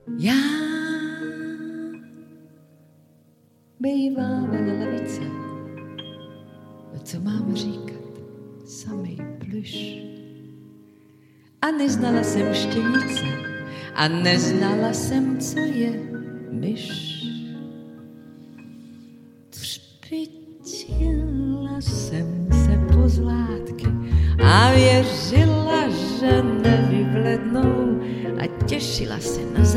Já bývávala lavice, no co mám říkat, samej pluš. A neznala jsem štěnice, a neznala jsem, co je myš. Třpitila jsem se pozlátky a věřila, že nevyvlednou a těšila se na